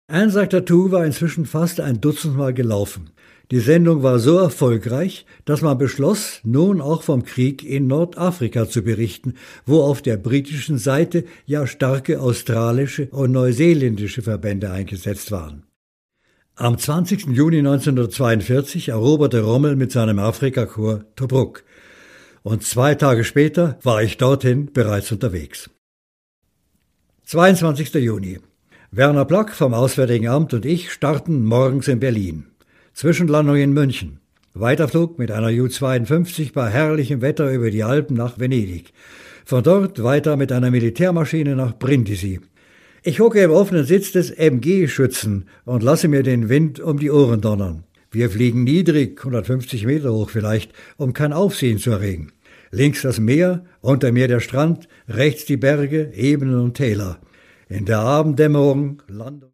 Anzac Tattoo war inzwischen fast ein Dutzendmal gelaufen. Die Sendung war so erfolgreich, dass man beschloss, nun auch vom Krieg in Nordafrika zu berichten, wo auf der britischen Seite ja starke australische und neuseeländische Verbände eingesetzt waren. Am 20. Juni 1942 eroberte Rommel mit seinem Afrikakorps Tobruk. Und 2 Tage später war ich dorthin bereits unterwegs. 22. Juni. Werner Plack vom Auswärtigen Amt und ich starten morgens in Berlin. Zwischenlandung in München. Weiterflug mit einer Ju-52 bei herrlichem Wetter über die Alpen nach Venedig. Von dort weiter mit einer Militärmaschine nach Brindisi. Ich hocke im offenen Sitz des MG-Schützen und lasse mir den Wind um die Ohren donnern. Wir fliegen niedrig, 150 Meter hoch vielleicht, um kein Aufsehen zu erregen. Links das Meer, unter mir der Strand, rechts die Berge, Ebenen und Täler. In der Abenddämmerung Landung.